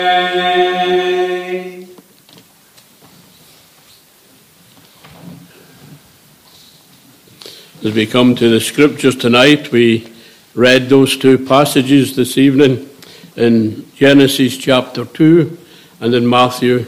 As we come to the scriptures tonight, we read those two passages this evening in Genesis chapter 2 and in Matthew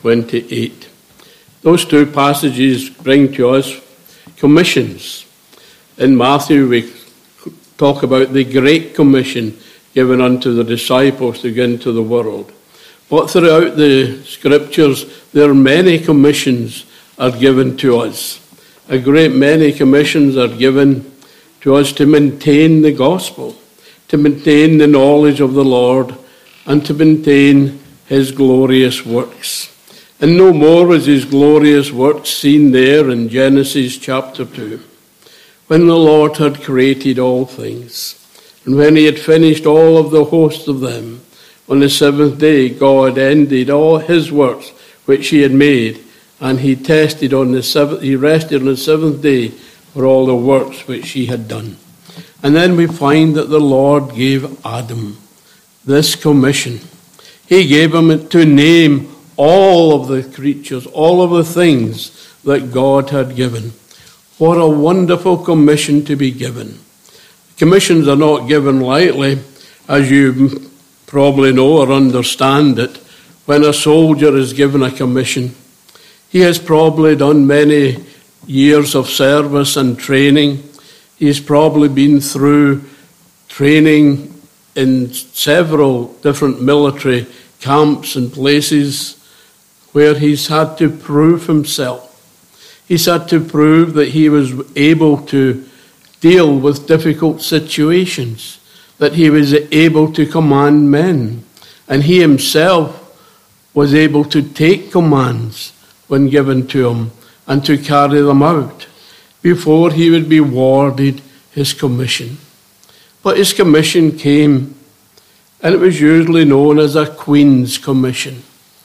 28. Those two passages bring to us commissions. In Matthew, we talk about the Great Commission given unto the disciples to go into the world. But throughout the scriptures, there are many commissions are given to us. A great many commissions are given to us to maintain the gospel, to maintain the knowledge of the Lord, and to maintain his glorious works. And no more was his glorious works seen there in Genesis chapter 2, when the Lord had created all things, and when he had finished all of the host of them. On the seventh day God ended all his works which he had made, and he rested on the seventh day for all the works which he had done. And then we find that the Lord gave Adam this commission. He gave him to name all of the creatures, all of the things that God had given. What a wonderful commission to be given. Commissions are not given lightly, as you probably know or understand it. When a soldier is given a commission, he has probably done many years of service and training. He's probably been through training in several different military camps and places where he's had to prove himself. He's had to prove that he was able to deal with difficult situations, that he was able to command men, and he himself was able to take commands when given to him and to carry them out before he would be awarded his commission. But his commission came, and it was usually known as a Queen's Commission,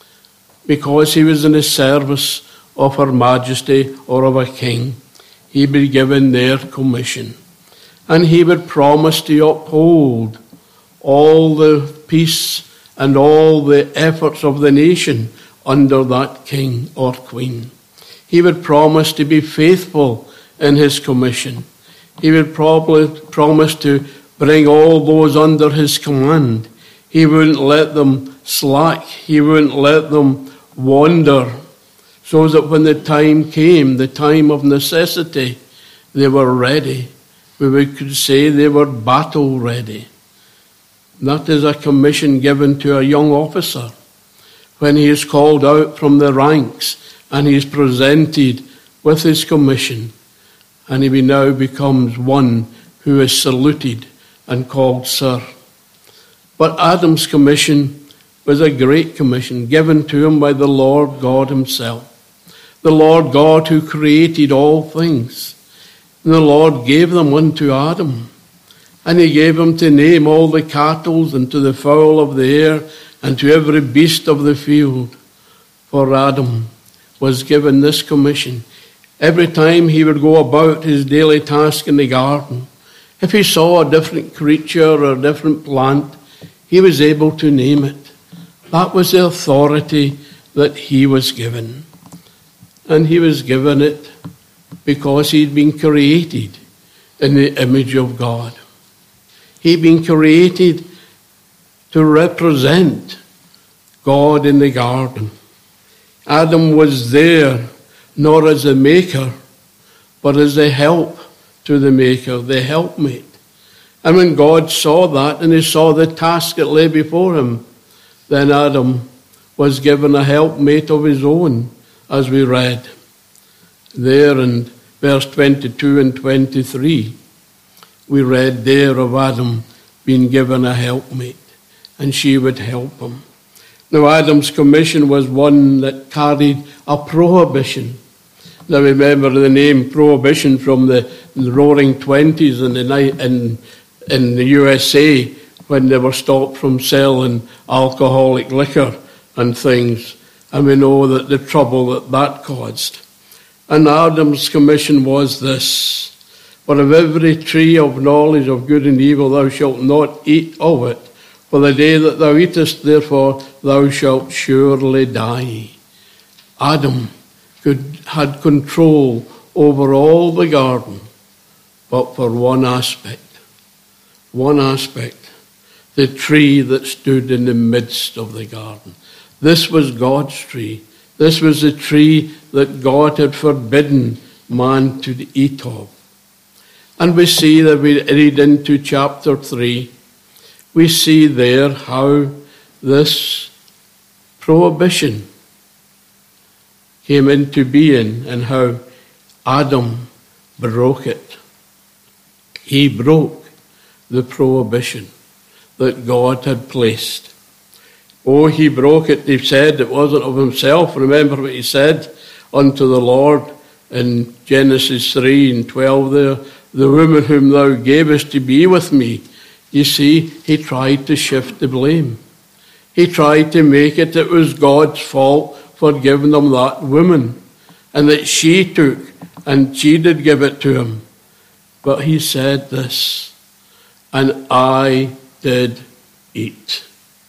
because he was in the service of Her Majesty or of a king. He'd be given their commission, and he would promise to uphold all the peace and all the efforts of the nation under that king or queen. He would promise to be faithful in his commission. He would probably promise to bring all those under his command. He wouldn't let them slack. He wouldn't let them wander, so that when the time came, the time of necessity, they were ready. We could say they were battle ready. That is a commission given to a young officer when he is called out from the ranks and he is presented with his commission, and he now becomes one who is saluted and called sir. But Adam's commission was a great commission given to him by the Lord God himself, the Lord God who created all things. And the Lord gave them unto Adam, and he gave him to name all the cattle and to the fowl of the air and to every beast of the field. For Adam was given this commission. Every time he would go about his daily task in the garden, if he saw a different creature or a different plant, he was able to name it. That was the authority that he was given. And he was given it because he'd been created in the image of God. He'd been created to represent God in the garden. Adam was there not as a maker, but as a help to the maker, the helpmate. And when God saw that and he saw the task that lay before him, then Adam was given a helpmate of his own, as we read there in verse 22 and 23. We read there of Adam being given a helpmate, and she would help him. Now, Adam's commission was one that carried a prohibition. Now, remember the name prohibition from the Roaring Twenties in the USA, when they were stopped from selling alcoholic liquor and things. And we know that the trouble that caused. And Adam's commission was this: but of every tree of knowledge of good and evil thou shalt not eat of it, For the day that thou eatest, therefore, thou shalt surely die. Adam had control over all the garden, but for one aspect, the tree that stood in the midst of the garden. This was God's tree. This was the tree that God had forbidden man to eat of. And we see that we read into chapter 3, we see there how this prohibition came into being and how Adam broke it. He broke the prohibition that God had placed. Oh, he broke it. He said it wasn't of himself. Remember what he said unto the Lord in Genesis 3:12 there, the woman whom thou gavest to be with me. You see, he tried to shift the blame. He tried to make it was God's fault for giving them that woman, and that she took, and she did give it to him. But he said this, and I did eat.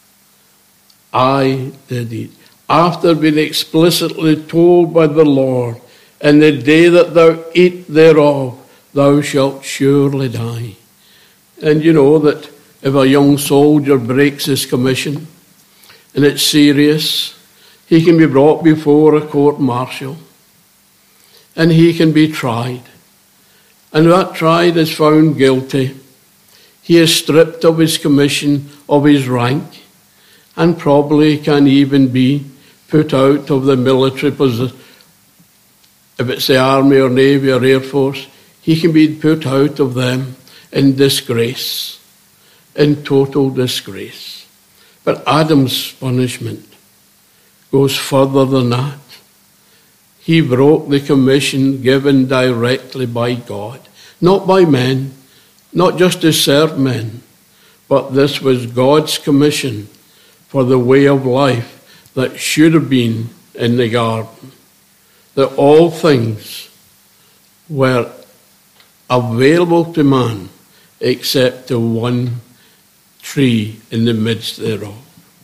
I did eat. After being explicitly told by the Lord, in the day that thou eat thereof, thou shalt surely die. And you know that if a young soldier breaks his commission, and it's serious, he can be brought before a court-martial, and he can be tried. And that tried is found guilty. He is stripped of his commission, of his rank, and probably can even be put out of the military position. If it's the Army or Navy or Air Force, he can be put out of them in disgrace, in total disgrace. But Adam's punishment goes further than that. He broke the commission given directly by God, not by men, not just to serve men, but this was God's commission for the way of life that should have been in the garden. That all things were available to man except the one tree in the midst thereof.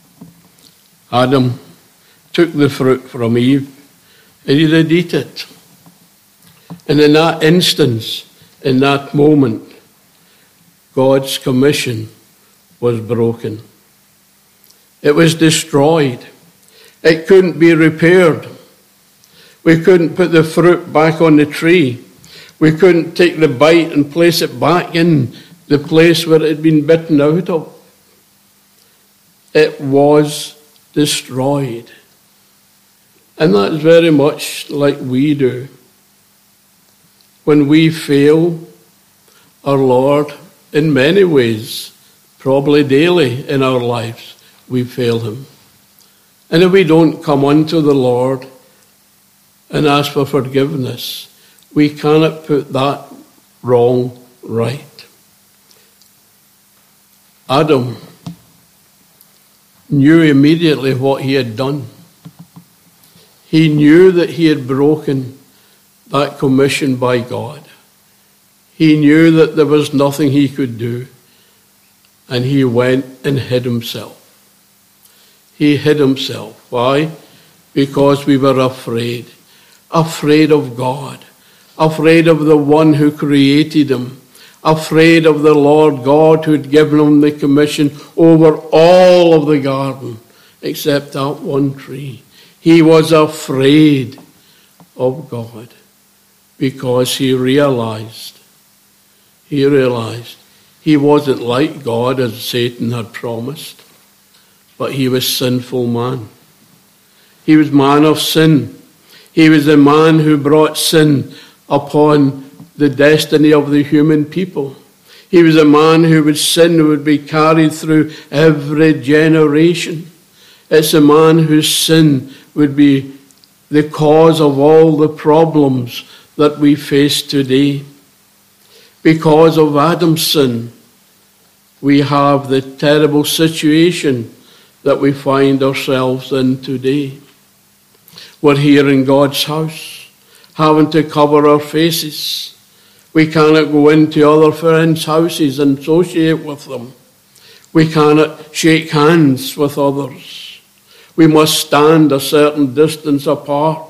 Adam took the fruit from Eve, and he did eat it. And in that instance, in that moment, God's commission was broken. It was destroyed. It couldn't be repaired. We couldn't put the fruit back on the tree. We couldn't take the bite and place it back in the place where it had been bitten out of. It was destroyed. And that's very much like we do. When we fail our Lord, in many ways, probably daily in our lives, we fail him. And if we don't come unto the Lord and ask for forgiveness, we cannot put that wrong right. Adam knew immediately what he had done. He knew that he had broken that commission by God. He knew that there was nothing he could do, and he went and hid himself. He hid himself. Why? Because we were afraid. Afraid of God. Afraid of the one who created him. Afraid of the Lord God who had given him the commission over all of the garden, except that one tree. He was afraid of God because he realized he wasn't like God as Satan had promised, but he was sinful man. He was man of sin. He was the man who brought sin upon the destiny of the human people. He was a man whose sin would be carried through every generation. It's a man whose sin would be the cause of all the problems that we face today. Because of Adam's sin, we have the terrible situation that we find ourselves in today. We're here in God's house, having to cover our faces. We cannot go into other friends' houses and associate with them. We cannot shake hands with others. We must stand a certain distance apart.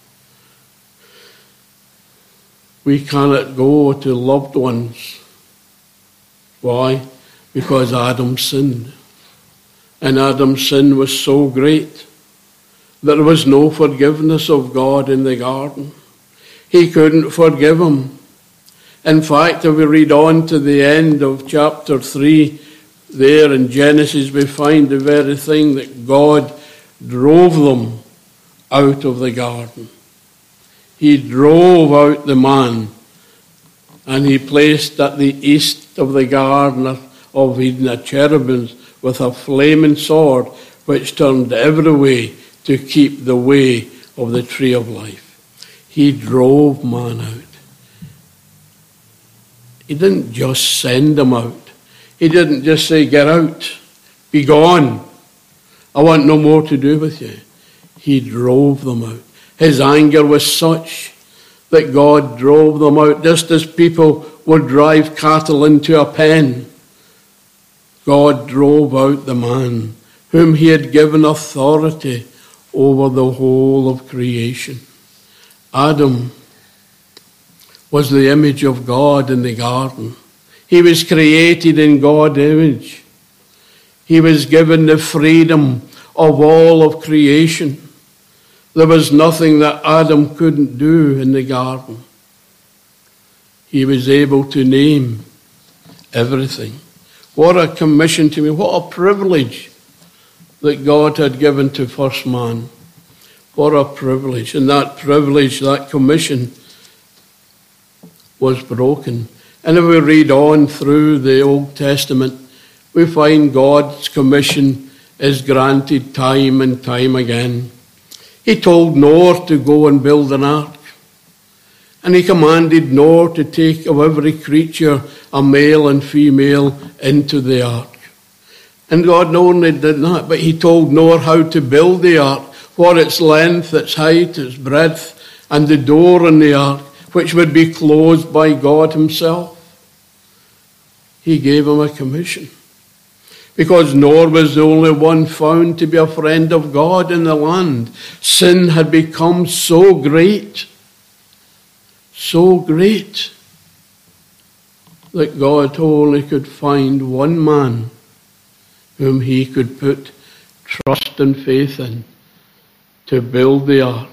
We cannot go to loved ones. Why? Because Adam sinned. And Adam's sin was so great that there was no forgiveness of God in the garden. He couldn't forgive him. In fact, if we read on to the end of chapter 3, there in Genesis, we find the very thing that God drove them out of the garden. He drove out the man, and he placed at the east of the garden of Eden a cherubim with a flaming sword, which turned every way to keep the way of the tree of life. He drove man out. He didn't just send them out. He didn't just say, get out, be gone. I want no more to do with you. He drove them out. His anger was such that God drove them out, just as people would drive cattle into a pen. God drove out the man whom he had given authority over the whole of creation. Adam was the image of God in the garden. He was created in God's image. He was given the freedom of all of creation. There was nothing that Adam couldn't do in the garden. He was able to name everything. What a commission to me. What a privilege that God had given to first man. What a privilege. And that privilege, that commission, was broken. And if we read on through the Old Testament, we find God's commission is granted time and time again. He told Noah to go and build an ark. And he commanded Noah to take of every creature a male and female into the ark. And God not only did that, but he told Noah how to build the ark, what its length, its height, its breadth, and the door in the ark, which would be closed by God himself. He gave him a commission. Because Noah was the only one found to be a friend of God in the land. Sin had become so great, that God only could find one man whom he could put trust and faith in to build the ark.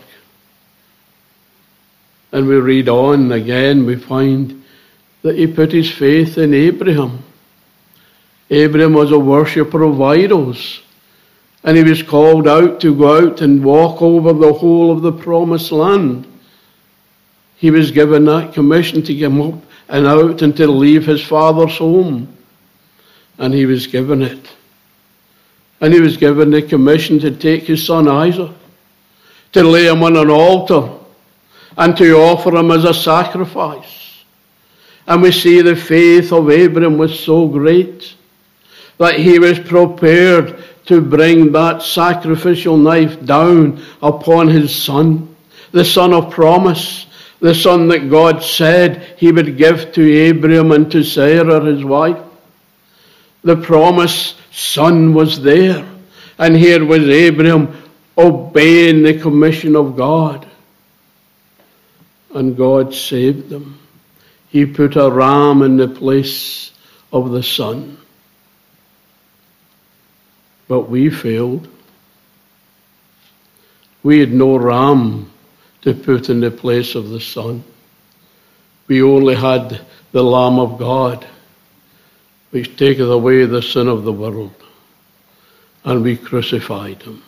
And we read on again, we find that he put his faith in Abraham. Abraham was a worshipper of idols, and he was called out to go out and walk over the whole of the promised land. He was given that commission to get up and out and to leave his father's home. And he was given it. And he was given the commission to take his son Isaac, to lay him on an altar, and to offer him as a sacrifice. And we see the faith of Abraham was so great that he was prepared to bring that sacrificial knife down upon his son, the son of promise, the son that God said he would give to Abraham and to Sarah, his wife. The promised son was there, and here was Abraham obeying the commission of God. And God saved them. He put a ram in the place of the son. But we failed. We had no ram to put in the place of the son. We only had the Lamb of God, which taketh away the sin of the world. And we crucified him.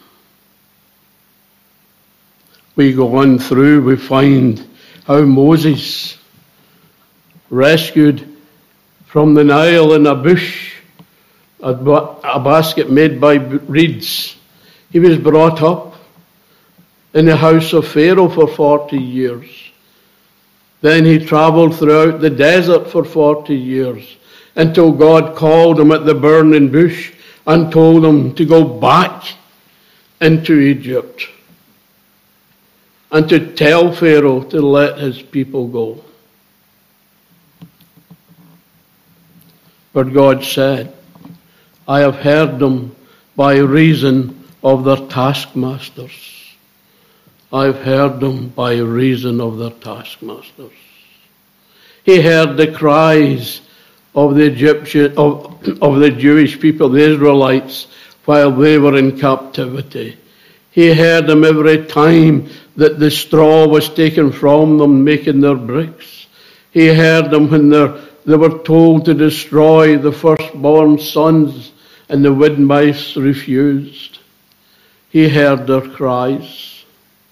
We go on through, we find how Moses, rescued from the Nile in a bush, a basket made by reeds, he was brought up in the house of Pharaoh for 40 years. Then he traveled throughout the desert for 40 years until God called him at the burning bush and told him to go back into Egypt and to tell Pharaoh to let his people go. But God said, I have heard them by reason of their taskmasters. I've heard them by reason of their taskmasters. He heard the cries of the of the Jewish people, the Israelites, while they were in captivity. He heard them every time that the straw was taken from them, making their bricks. He heard them when they were told to destroy the firstborn sons, and the wood mice refused. He heard their cries.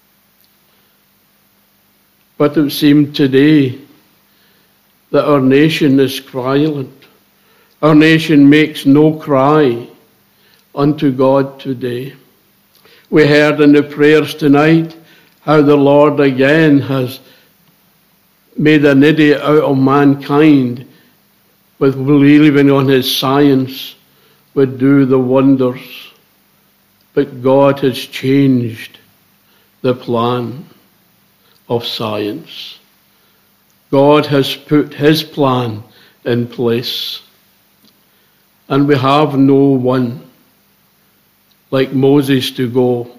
But it seemed today that our nation is silent. Our nation makes no cry unto God today. We heard in the prayers tonight how the Lord again has made an idiot out of mankind with believing on his science would do the wonders. But God has changed the plan of science. God has put his plan in place. And we have no one like Moses to go.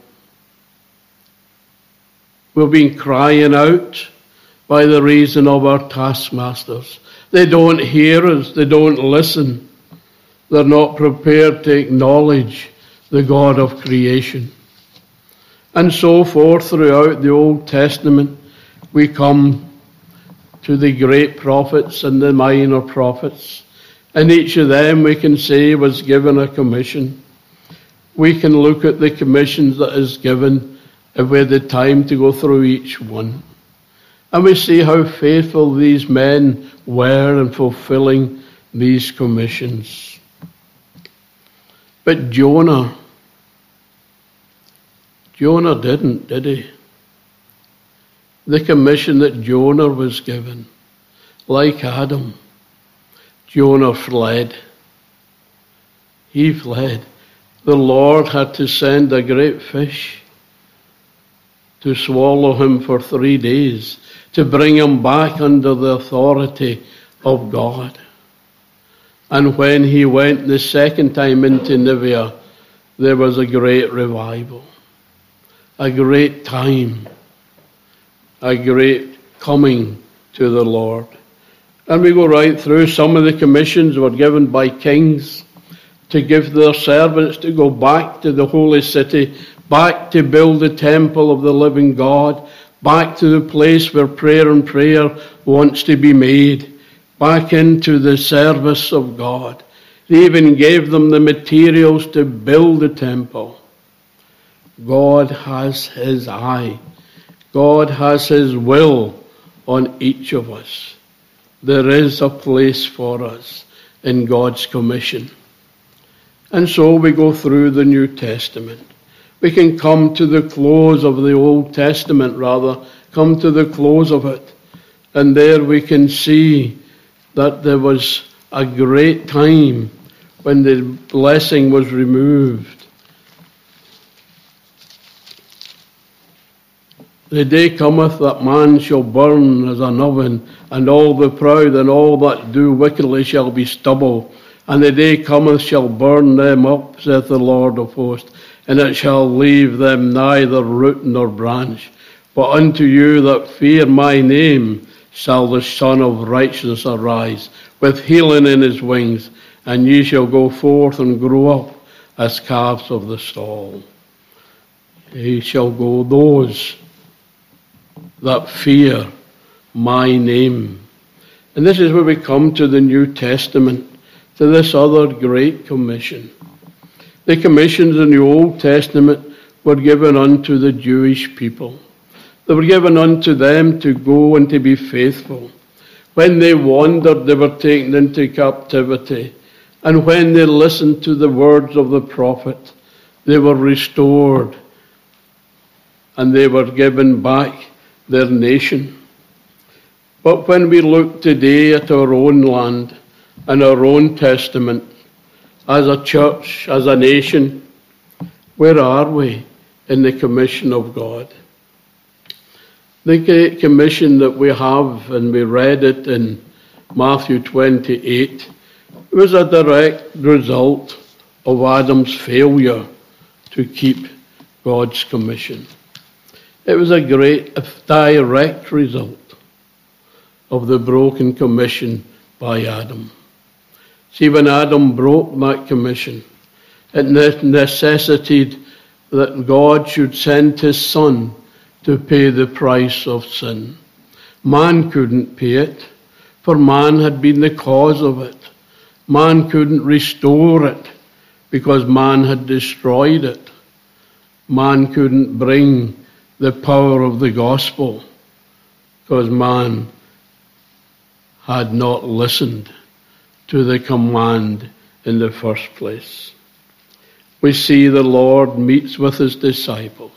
We've been crying out by the reason of our taskmasters. They don't hear us. They don't listen. They're not prepared to acknowledge the God of creation. And so forth throughout the Old Testament, we come to the great prophets and the minor prophets. And each of them, we can say, was given a commission. We can look at the commissions that is given if we had the time to go through each one. And we see how faithful these men were in fulfilling these commissions. But Jonah didn't, did he? The commission that Jonah was given, like Adam, Jonah fled. He fled. The Lord had to send a great fish to swallow him for 3 days, to bring him back under the authority of God. And when he went the second time into Nineveh, there was a great revival, a great time, a great coming to the Lord. And we go right through. Some of the commissions were given by kings to give their servants to go back to the holy city, back to build the temple of the living God, back to the place where prayer wants to be made, back into the service of God. They even gave them the materials to build the temple. God has his eye. God has his will on each of us. There is a place for us in God's commission. And so we go through the New Testament. We can come to the close of the Old Testament, come to the close of it. And there we can see that there was a great time when the blessing was removed. The day cometh that man shall burn as an oven, and all the proud and all that do wickedly shall be stubble. And the day cometh shall burn them up, saith the Lord of hosts, and it shall leave them neither root nor branch. But unto you that fear my name shall the Son of Righteousness arise, with healing in his wings, and ye shall go forth and grow up as calves of the stall. Ye shall go, those that fear my name. And this is where we come to the New Testament, to this other great commission. The commissions in the Old Testament were given unto the Jewish people. They were given unto them to go and to be faithful. When they wandered, they were taken into captivity. And when they listened to the words of the prophet, they were restored. And they were given back their nation. But when we look today at our own land and our own testament, as a church, as a nation, where are we in the commission of God? The great commission that we have, and we read it in Matthew 28, was a direct result of Adam's failure to keep God's commission. It was a great direct result of the broken commission by Adam. See, when Adam broke that commission, it necessitated that God should send his Son to pay the price of sin. Man couldn't pay it, for man had been the cause of it. Man couldn't restore it, because man had destroyed it. Man couldn't bring the power of the gospel, because man had not listened to the command in the first place. We see the Lord meets with his disciples.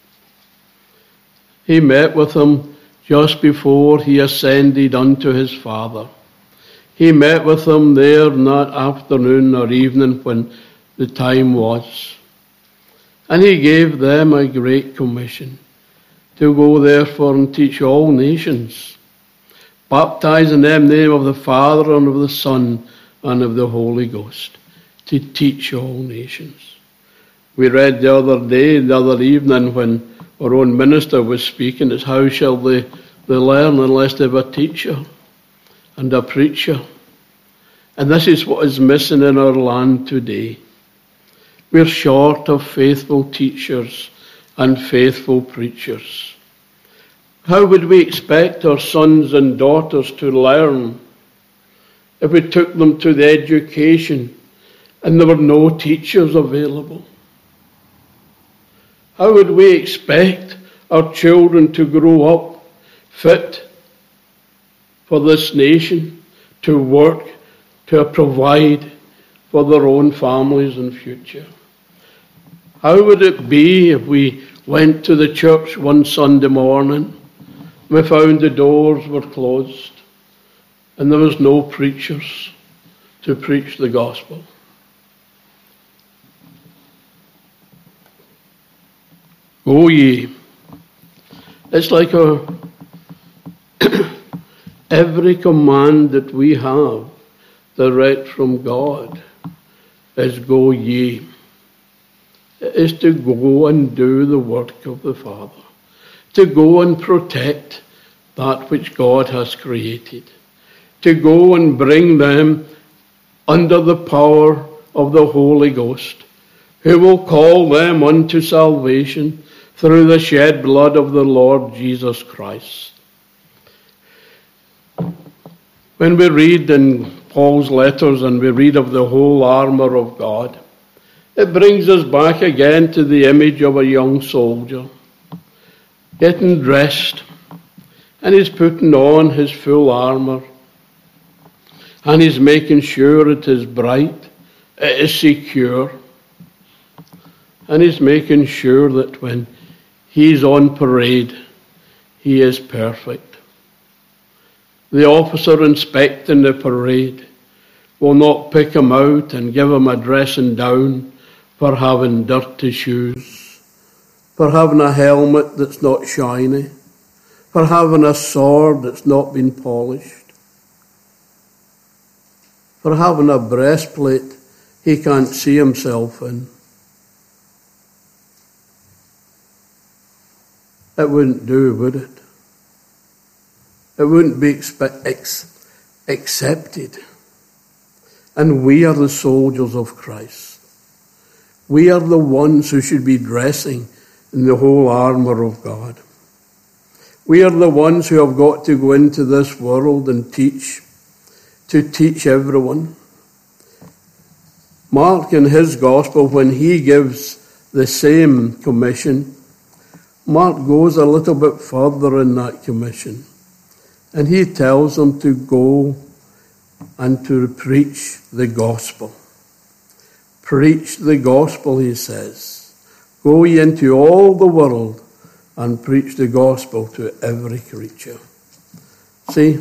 He met with them just before he ascended unto his Father. He met with them there in that afternoon or evening when the time was. And he gave them a great commission to go therefore and teach all nations, baptizing them in the name of the Father and of the Son and of the Holy Ghost, to teach all nations. We read the other evening when our own minister was speaking, it's how shall they learn unless they have a teacher and a preacher? And this is what is missing in our land today. We're short of faithful teachers and faithful preachers. How would we expect our sons and daughters to learn if we took them to the education and there were no teachers available? How would we expect our children to grow up fit for this nation, to work, to provide for their own families and future? How would it be if we went to the church one Sunday morning, we found the doors were closed and there was no preachers to preach the gospel? Go ye. It's like every command that we have direct from God is go ye. It is to go and do the work of the Father, to go and protect that which God has created, to go and bring them under the power of the Holy Ghost, who will call them unto salvation through the shed blood of the Lord Jesus Christ. When we read in Paul's letters and we read of the whole armour of God, it brings us back again to the image of a young soldier getting dressed, and he's putting on his full armour, and he's making sure it is bright, it is secure, and he's making sure that when he's on parade, he is perfect. The officer inspecting the parade will not pick him out and give him a dressing down for having dirty shoes, for having a helmet that's not shiny, for having a sword that's not been polished, for having a breastplate he can't see himself in. It wouldn't do, would it? It wouldn't be accepted. And we are the soldiers of Christ. We are the ones who should be dressing in the whole armour of God. We are the ones who have got to go into this world and teach, to teach everyone. Mark in his gospel, when he gives the same commission, Mark goes a little bit further in that commission. And he tells them to go and to preach the gospel. Preach the gospel, he says. Go ye into all the world and preach the gospel to every creature. See,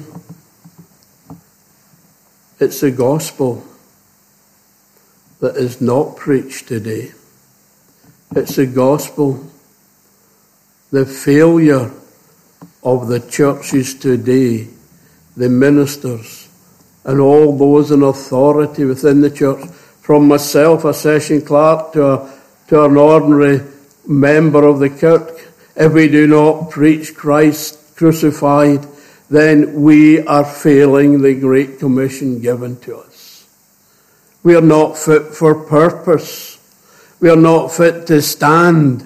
it's the gospel that is not preached today. It's the gospel, the failure of the churches today, the ministers, and all those in authority within the church, from myself, a session clerk, to an ordinary member of the kirk, if we do not preach Christ crucified, then we are failing the Great Commission given to us. We are not fit for purpose. We are not fit to stand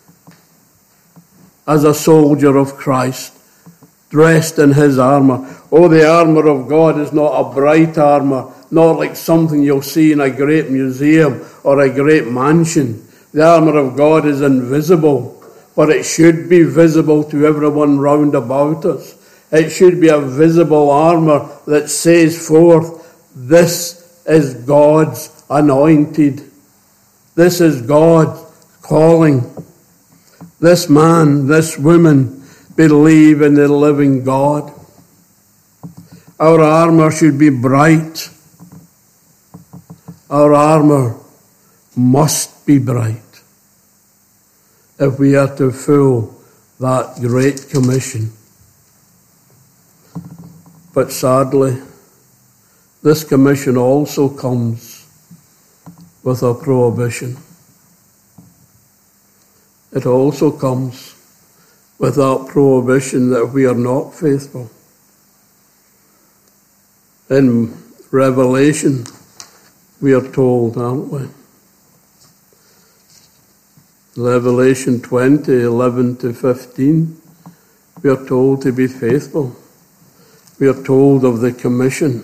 as a soldier of Christ, dressed in his armour. Oh, the armour of God is not a bright armour, not like something you'll see in a great museum or a great mansion. The armour of God is invisible, but it should be visible to everyone round about us. It should be a visible armour that says forth, this is God's anointed. This is God's calling. This man, this woman, believe in the living God. Our armour should be bright. Our armour must be bright if we are to fulfill that great commission. But sadly, this commission also comes with a prohibition. It also comes with that prohibition that we are not faithful. In Revelation, we are told, aren't we? Revelation 20, 11 to 15, we are told to be faithful. We are told of the commission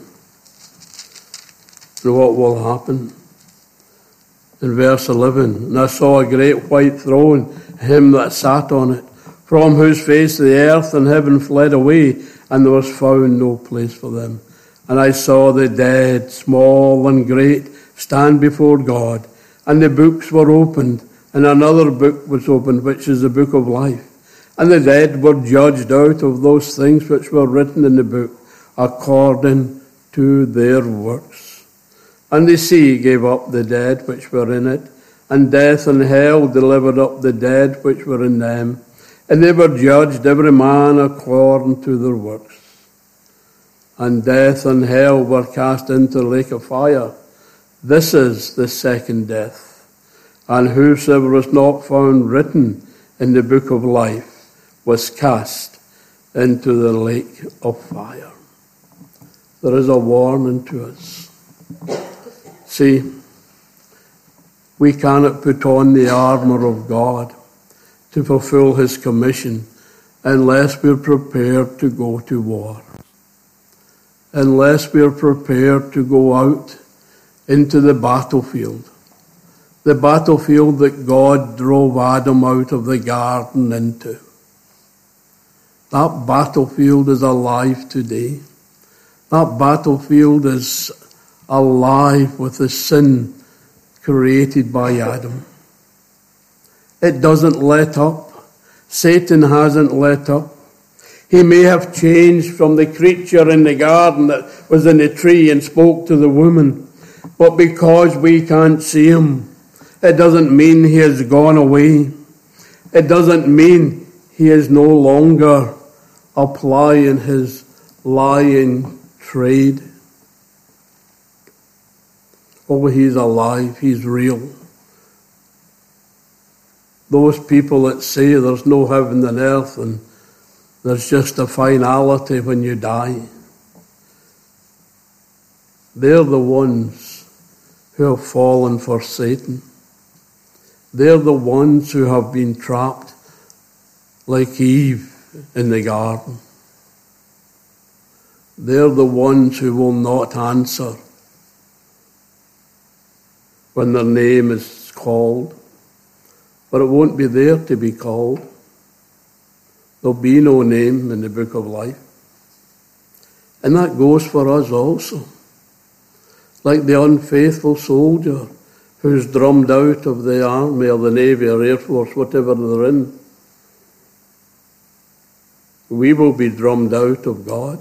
and what will happen. In verse 11, and I saw a great white throne, him that sat on it, from whose face the earth and heaven fled away, and there was found no place for them. And I saw the dead, small and great, stand before God, and the books were opened, and another book was opened, which is the book of life. And the dead were judged out of those things which were written in the book, according to their works. And the sea gave up the dead which were in it, and death and hell delivered up the dead which were in them. And they were judged every man according to their works. And death and hell were cast into the lake of fire. This is the second death. And whosoever was not found written in the book of life was cast into the lake of fire. There is a warning to us. See, we cannot put on the armour of God to fulfill his commission unless we're prepared to go to war. Unless we're prepared to go out into the battlefield. The battlefield that God drove Adam out of the garden into. That battlefield is alive today. That battlefield is alive with the sin created by Adam. It doesn't let up. Satan hasn't let up. He may have changed from the creature in the garden that was in the tree and spoke to the woman, but because we can't see him, it doesn't mean he has gone away. It doesn't mean he is no longer applying his lying trade. Oh, he's alive. He's real. Those people that say there's no heaven and earth and there's just a finality when you die, they're the ones who have fallen for Satan. They're the ones who have been trapped like Eve in the garden. They're the ones who will not answer when their name is called. But it won't be there to be called. There'll be no name in the book of life. And that goes for us also. Like the unfaithful soldier who's drummed out of the army or the navy or air force, whatever they're in. We will be drummed out of God.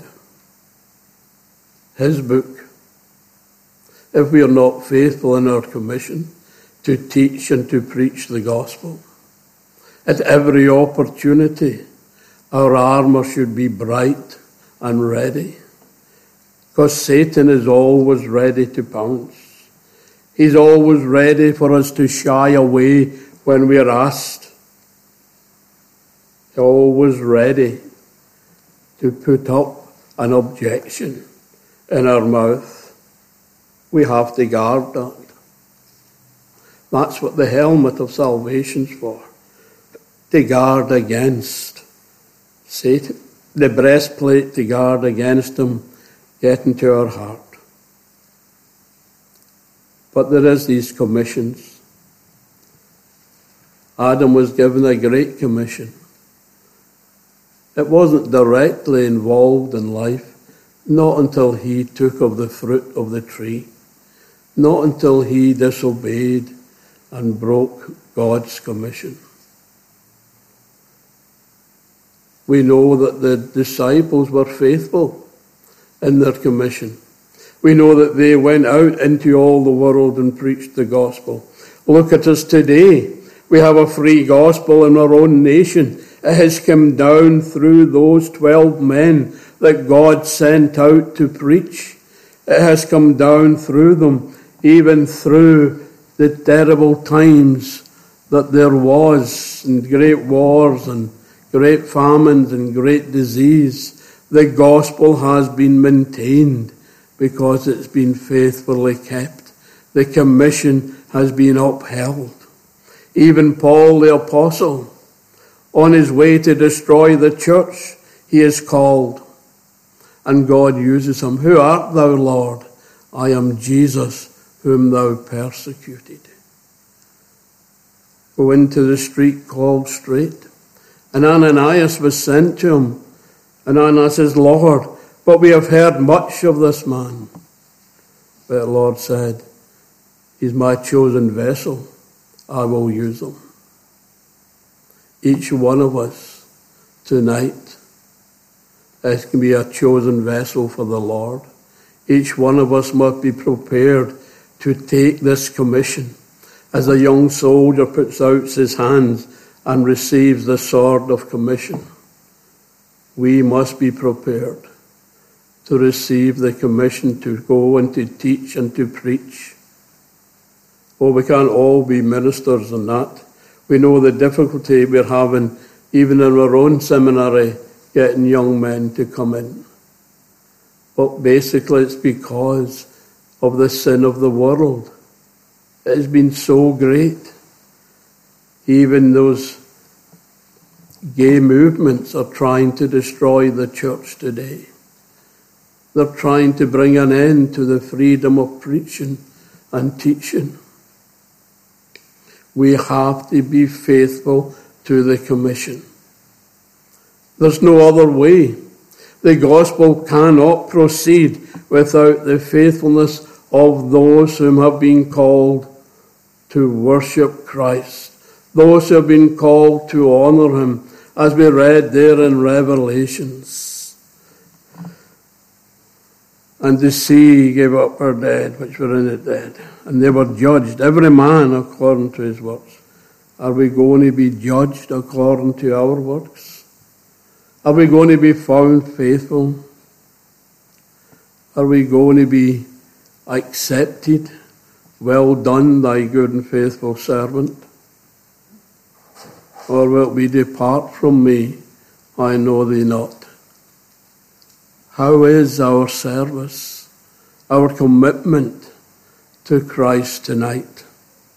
His book. If we are not faithful in our commission to teach and to preach the gospel. At every opportunity, our armour should be bright and ready. Because Satan is always ready to pounce. He's always ready for us to shy away when we're asked. He's always ready to put up an objection in our mouth. We have to guard that. That's what the helmet of salvation's for. To guard against Satan. The breastplate to guard against him getting to our heart. But there is these commissions. Adam was given a great commission. It wasn't directly involved in life, not until he took of the fruit of the tree, not until he disobeyed and broke God's commission. We know that the disciples were faithful in their commission. We know that they went out into all the world and preached the gospel. Look at us today. We have a free gospel in our own nation. It has come down through those 12 men that God sent out to preach. It has come down through them, even through the terrible times that there was, and great wars and great famines and great disease. The gospel has been maintained because it's been faithfully kept. The commission has been upheld. Even Paul the apostle, on his way to destroy the church, he is called. And God uses him. Who art thou, Lord? I am Jesus, whom thou persecuted. Go into the street called Straight. And Ananias was sent to him. And Ananias says, Lord, but we have heard much of this man. But the Lord said, he's my chosen vessel. I will use him. Each one of us tonight can be a chosen vessel for the Lord. Each one of us must be prepared to take this commission. As a young soldier puts out his hands and receives the sword of commission, we must be prepared to receive the commission to go and to teach and to preach. Oh, we can't all be ministers in that. We know the difficulty we're having, even in our own seminary, getting young men to come in. But basically it's because of the sin of the world. It has been so great. Even those gay movements are trying to destroy the church today. They're trying to bring an end to the freedom of preaching and teaching. We have to be faithful to the commission. There's no other way. The gospel cannot proceed without the faithfulness of those whom have been called to worship Christ. Those who have been called to honor him, as we read there in Revelations. And the sea gave up her dead, which were in it dead. And they were judged, every man according to his works. Are we going to be judged according to our works? Are we going to be found faithful? Are we going to be accepted? Well done, thy good and faithful servant. Or wilt we depart from me? I know thee not. How is our service, our commitment to Christ tonight?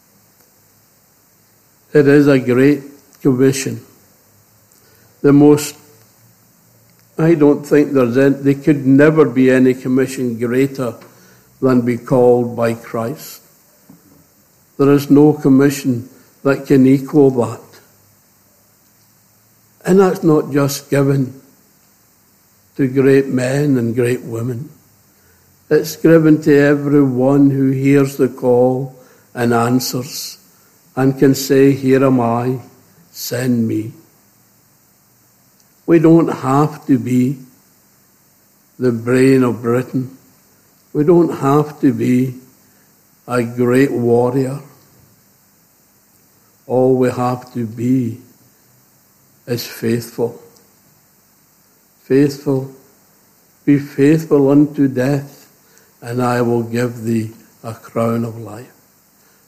It is a great commission. I don't think there could never be any commission greater than be called by Christ. There is no commission that can equal that. And that's not just given to great men and great women. It's given to everyone who hears the call and answers and can say, here am I, send me. We don't have to be the brain of Britain. We don't have to be a great warrior. All we have to be is faithful. Faithful. Be faithful unto death, and I will give thee a crown of life.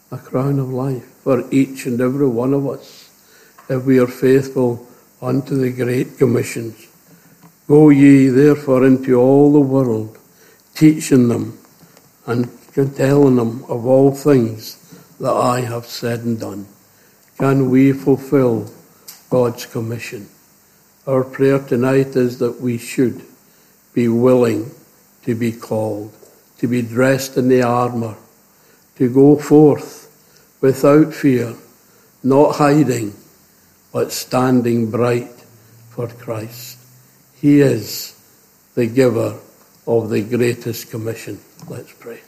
a crown of life for each and every one of us, if we are faithful unto the great commissions. Go ye therefore into all the world, teaching them and telling them of all things that I have said and done. Can we fulfill God's commission? Our prayer tonight is that we should be willing to be called, to be dressed in the armour, to go forth without fear, not hiding, but standing bright for Christ. He is the giver of the greatest commission. Let's pray.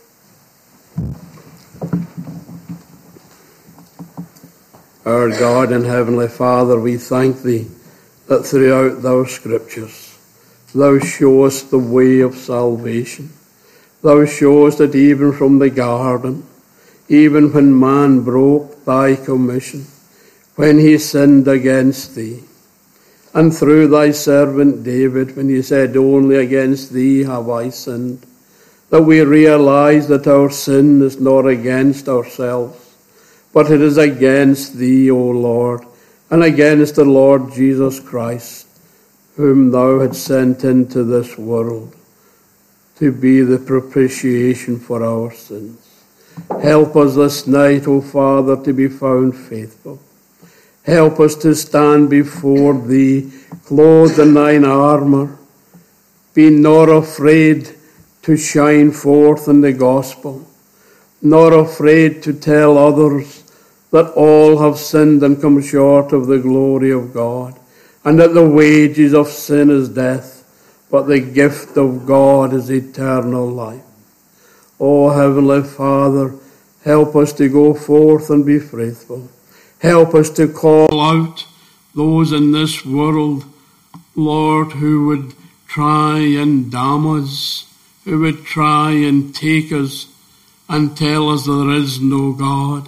Our God and Heavenly Father, we thank Thee that throughout Thy Scriptures Thou showest the way of salvation. Thou showest that even from the garden, even when man broke Thy commission, when he sinned against Thee, and through Thy servant David, when he said, only against Thee have I sinned, that we realize that our sin is not against ourselves, but it is against Thee, O Lord, and against the Lord Jesus Christ, whom Thou hadst sent into this world to be the propitiation for our sins. Help us this night, O Father, to be found faithful. Help us to stand before Thee, clothed in Thine armour. Be not afraid to shine forth in the gospel, not afraid to tell others that all have sinned and come short of the glory of God, and that the wages of sin is death, but the gift of God is eternal life. O Heavenly Father, help us to go forth and be faithful. Help us to call out those in this world, Lord, who would try and damn us, who would try and take us and tell us there is no God.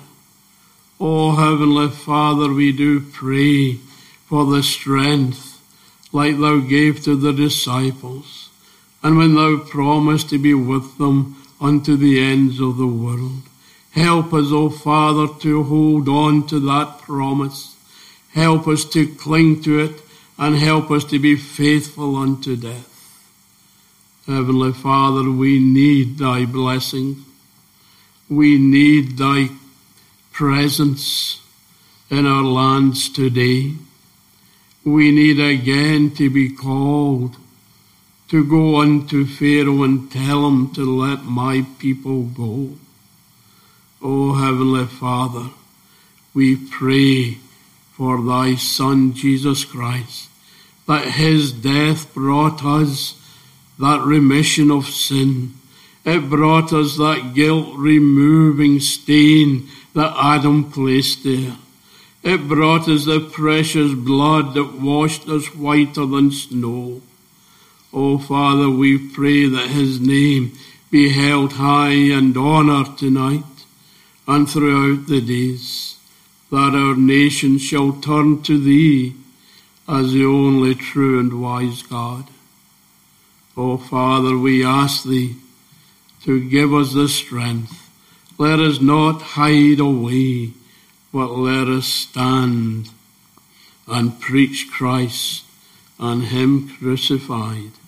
O Heavenly Father, we do pray for the strength like Thou gave to the disciples, and when Thou promised to be with them unto the ends of the world. Help us, O Father, to hold on to that promise. Help us to cling to it, and help us to be faithful unto death. Heavenly Father, we need Thy blessing. We need Thy presence in our lands today. We need again to be called to go unto Pharaoh and tell him to let my people go. O Heavenly Father, we pray for Thy Son, Jesus Christ, that His death brought us that remission of sin. It brought us that guilt-removing stain that Adam placed there. It brought us the precious blood that washed us whiter than snow. O Father, we pray that His name be held high and honoured tonight and throughout the days, that our nation shall turn to Thee as the only true and wise God. O Father, we ask Thee to give us the strength. Let us not hide away, but let us stand and preach Christ and Him crucified.